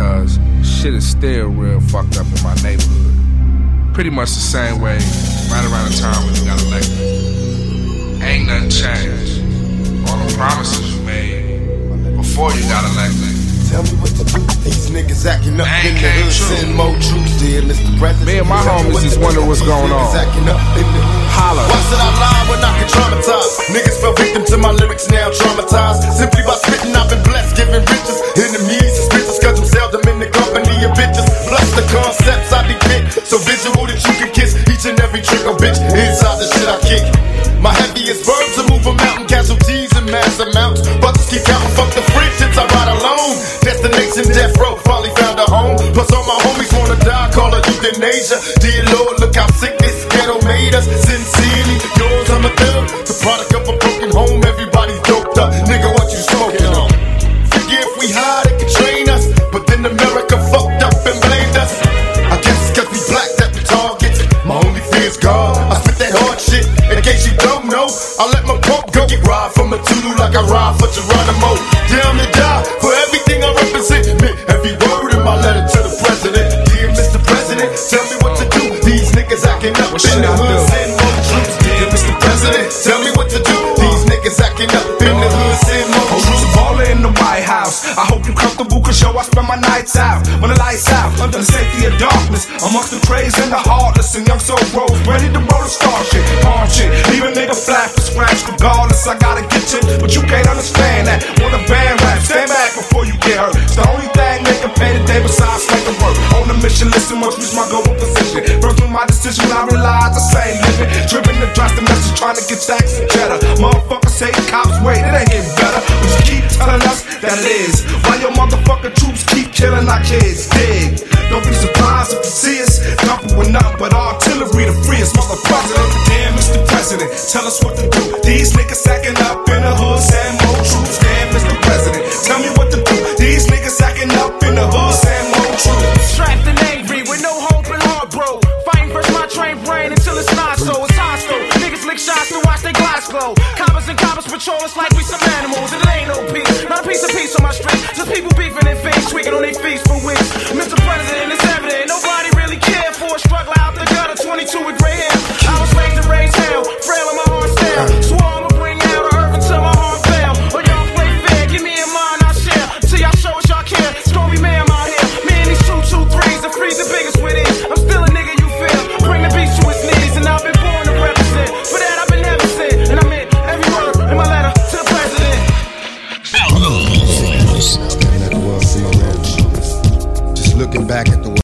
because shit is still real fucked up in my neighborhood. Pretty much the same way right around the time when you got elected. Ain't nothing changed. All the promises you made before you got elected. Tell me what to do. These niggas acting up in the hood. Send more troops, dear Mr. President. Me and my homies just wonder what's going on. Holla. Why should I lie when I can traumatize? Niggas fell victim to my lyrics, now traumatized. Simply by spitting, I've been blessed, giving riches. Enemies, suspicious, cause I'm seldom in the company of bitches. Plus the concepts I depict, so visual that you can kiss each and every trick or bitch inside the shit I kick. My heaviest verbs will move a mountain, casualties in mass amounts. Butters keep counting, fuck the friendships I ride alone. Destination death row, finally found a home. Plus all my homies wanna die, call it euthanasia. Dear Lord, look how sick this ghetto made us. Sincerely, yours, I'm a thug. The product of a broken home, everybody's doped up. Nigga, what you smoking on? Forget if we high, they can train us. But then America fucked up and blamed us. I guess it's cause we black that we target. My only fear is God. I spit that hard shit. In case you don't know, I let my pump go. Get ride from a Tulu like I ride for Geronimo. Down to die for everything I represent. Man, every word in my letter to the president. Dear Mr. President, tell me what to do. These niggas acting up in the hood. Send more troops. Dear Mr. President, tell me what to do. These niggas acting up in the hood. Send more troops. Baller in the White House. I hope you comfortable, cause yo, I spend my nights out. When the lights out, under the safety of darkness, amongst the crazy and the heartless, and young soul bros ready to roll the star shit, arm shit. Leave a nigga flat for scratch, regardless. I gotta get you, but you can't understand that. Want a band rap, stand back before you get hurt. It's the only thing they can pay today besides making work. On the mission, listen, must reach my goal position. First with my decision, I realize I say living. Driven to dress the message, trying to get stacks and cheddar. Motherfuckers say cops wait, it ain't getting better. But you keep telling us that it is. Why your motherfucking troops keep killing our kids? Dig. Don't be surprised if you see us dumping with nothing but artillery to free us, Mr. President. Damn, Mr. President, tell us what to do. These niggas acting up in the hood, send more troops. Damn, Mr. President, tell me what to do. These niggas acting up in the hood, send more troops. Strapped and angry with no hope and heart, bro. Fighting versus my trained brain until it's not so. It's hostile. Niggas lick shots to watch their glass glow. Coppers and coppers patrol us like we some animals, and it ain't no peace. Not a piece of peace on my street. Just people beefing and face tweaking on their feet for weeks. Mr. President, it's evident nobody really cared for a struggle out the gutter. 22 with gray hair. I was raised to raise hell, frail in my heart stale. Swore I'ma bring hell to earth until my heart fail. Or y'all play fair, give me a mind I share. Till y'all show us y'all care. Stormy man out here. Me and these 223s, the freeze the biggest with these. I'm still a nigga you feel. Bring the beast to his knees, and I've been born to represent. For that I've been heaven sent, and I meant every word in my letter to the president. Just looking back at the